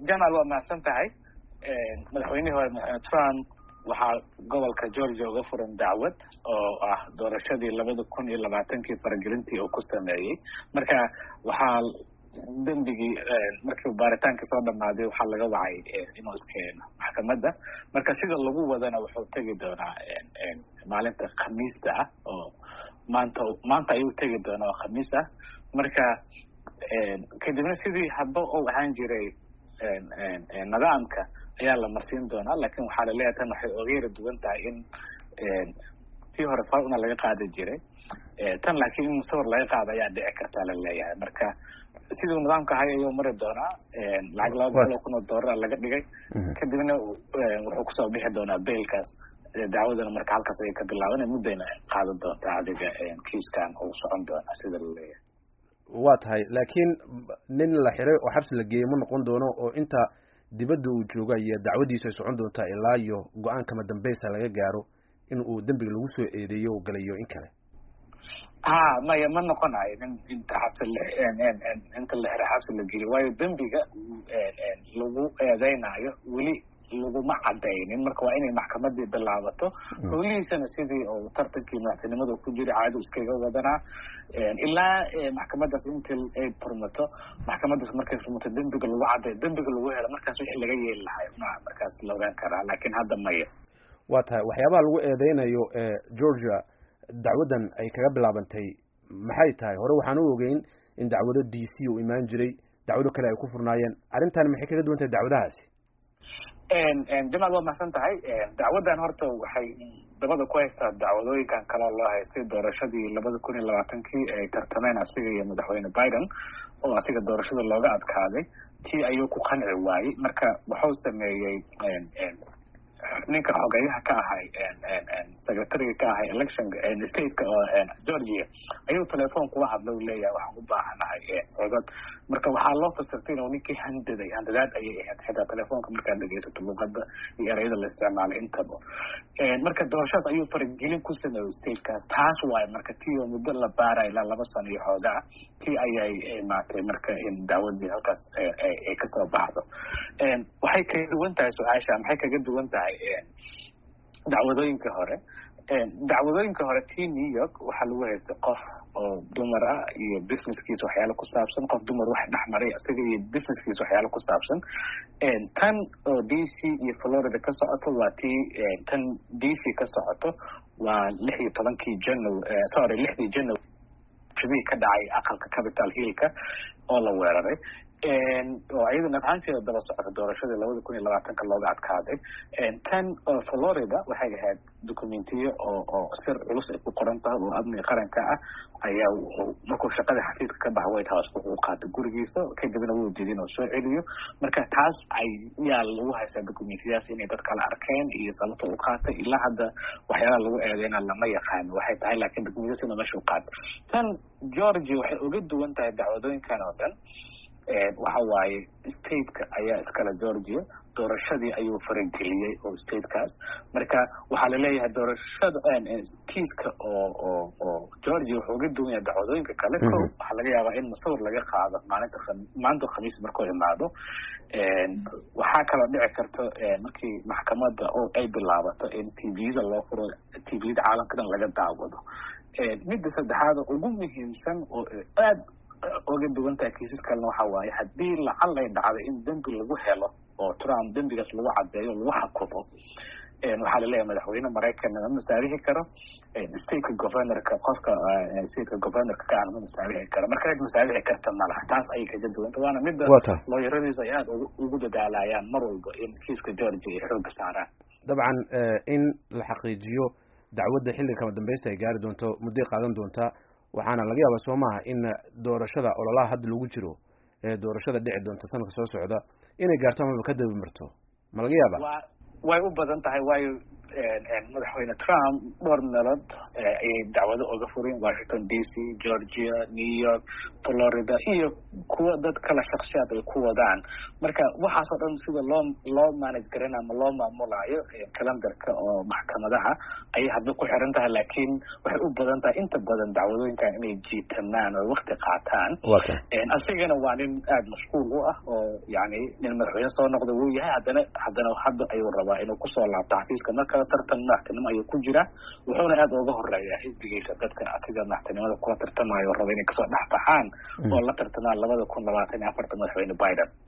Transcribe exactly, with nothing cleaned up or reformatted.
Jamal waa mahadsan tahay madaxweynihii hore Trump waxaa gobolka Georgia uga furan dacwad oo ah doorashadii labada kun iyo labaatankii faragelintii uu ku sameeyey marka waxaa dembigii markii baaritaanka soo dhamaaday waxaa laga wacay inuu iskeeno maxkamadda marka sida lagu wadana wuxuu tegi doonaa maalinta khamiista ah oo maanta maanta ayuu tegi doonaa oo khamiis ah marka kadibna sidii hadba uu ahaan jiray nidaamka ayaa la marsiin doonaa laakiin waxaa laleeyahay tan waxay oga yara duwan tahay in tii hore faruna laga qaadi jiray tan laakiin in sawir laga qaado ayaa dhici kartaa laleeyahay marka siduu nidaamka ahay ayuu mari doonaa lacag laba boqol oo kun oo doolar laga dhigay kadibna wuxuu kusoo bixi doonaa bailkaas dacwadana marka halkaas ayay ka bilaaban muddayna qaadan doontaa adiga kiiskan uu socon doonaa sida laleeyahay waa tahay laakiin nin la xiray oo xabsi la geeyey ma noqon doono oo inta dibadda uu jooga iyo dacwadiisu ay socon doontaa ilaa iyo go-aankama dambeysa laga gaaro in uu dembiga lagu soo eedeeyo oo galayo in kale ha maya ma noqonayo nin inta xabsi inta la xiray xabsi la geliyo waayo dembiga lagu eedeynayo weli laguma cadaynin marka waa inay maxkamadii bilaabato howlihiisana sidii uu tartankii madaxtinimada ku jiray caado iskaga wadanaa ilaa maxkamadaas intii ay furmato maxkamadaas markay furmato dembiga lagu caday dembiga lagu helo markaas wixii laga yeeli lahay ma markaas la ogaan karaa laakiin hadda maya waa tahay waxyaabaha lagu eedeynayo Georgia dacwadan ay kaga bilaabantay maxay tahay hore waxaan u ogeyn in dacwado D C uu imaan jiray dacwado kale ay ku furnaayeen arrintan maxay kaga duwan tahay dacwadahaasi Jamal waa mahadsan tahay dacwadan horta waxay dabada ku haystaa dacwadooyinkan kale loo haystay doorashadii labada kun iyo labaatankii ay tartameen asiga iyo madaxweyne Biden oo asiga doorashada looga adkaaday tii ayuu ku qanci waayey marka wuxuu sameeyey ninka xogeyaha ka ahay secretary ka ahay election state oo Georgia ayuu telephone kula hadlay uu leeyahay waxaan u baahanahay codad marka waxaa loo fasirtay inuu ninkii handaday handadaad ayay ahayd xitaa telefoonka markaad dhegeysato luqadda iyo erayada la isticmaalay intaba marka doorashadaas ayuu faragelin ku sameeyey statekaas taas waaye marka tii oo muddo la baaray ilaa laba sano iyo xoogaa tii ayay imaatay marka in dacwadii halkaas ay kasoo baxdo waxay kaga duwan tahay su-aasha maxay kaga duwan tahay dacwadooyinka hore dacwadooyinka hore tii New York waxaa lagu haystay qof oo dumar ah iyo businesskiisa waxyaalo ku saabsan qof dumar wax dhexmaray isaga iyo businesskiisa waxyaalo ku saabsan tan oo D C iyo Florida ka socoto waa tii tan D C ka socoto waa lix iyo tobankii January sorry lixdii January shibii ka dhacay aqalka Capitol Hill-ka oo la weeraray oo ayadana ahaanteeda daba socota doorashadii labada kun iyo labaatanka looga adkaaday tan oo Florida waxay ahayd dokumentiyo oo oo sir culus ay ku qoran tahay oo amniga qaranka ah ayaa markuu shaqada xafiiska ka baxay White House wuxuu qaatay gurigiisa kadibna wuu diiday inuu soo celiyo marka taas ay yaa lagu haysaa dokumentiyaas inay dad kala arkeen iyo sababta uu qaatay ilaa hadda waxyaalaha lagu eedeynaa lama yaqaan waxay tahay laakiin dokumentiyaasna meesha uu qaatay tan Georgia waxay uga duwan tahay dacwadooyinkan oo dhan waxa waaye stateka ayaa iskala Georgia doorashadii ayuu farageliyey oo statekaas marka waxaa la leeyahay doorashada kiiska oo oo oo Georgia wuxuu uga duwan yahay dacwadooyinka kale ko waxaa laga yaabaa in masawir laga qaado maalinta maanta khamiis markuu imaado waxaa kaloo dhici karto markii maxkamadda oo ay bilaabato in T V-da loo furo T V-da caalamka dhan laga daawado midda saddexaad ugu muhiimsan oo aad oga duwan tahay kiisas kalena waxa waaye haddii lacal ay dhacdo in dembi lagu helo oo Trump dembigaas lagu cadeeyo lagu xakumo waxaa la leeyahay madaxweyne Mareykanna ma masaarihi karo state governorka qofka state governorka ka aan ma masaarihi karo marka ay masaarihi karta malaha taas ay kaga duwan tahay waana midda looyaradiisa ay aad ugu dadaalayaan mar walba in kiiska Georgia ay xoog saaraan dabcan in la xaqiijiyo dacwadda xilliga kama dambaysta ay gaari doonto muddo qaadan doonta waxaana laga yaabaa soo maaha in doorashada ololaha hadda lagu jiro ee doorashada dhici doonta sanadka soo socda inay gaarto ama ka daba marto ma laga yaabaa way u badan tahay waayo madaxweyne Trump dhowr meelood ayay dacwado uga fureen Washington D C, Georgia, New York, Florida iyo kuwa dad kala shakhsiyaad ay ku wadaan marka waxaas oo dhan sida loo loo manage garana ama loo maamulayo kalendarka oo maxkamadaha ay hadda ku xiran tahay laakiin waxay u badan tahay inta badan dacwadooyinkan inay jiitamaan oo waqti qaataan asigana waa nin aad mashquul u ah oo yani nin madaxweyne soo noqda wuu yahay haddana haddana hadda ayuu rabaa inuu kusoo laabto xafiiska marka tartan madaxtinimo ayuu ku jira wuxuuna aad uga horeeyaa xisbigiisa dadka asiga madaxtinimada kula tartamayo raba inay kasoo dhex baxaan oo la tartamaan labada kun labaatan iyo afarta madaxweyne Biden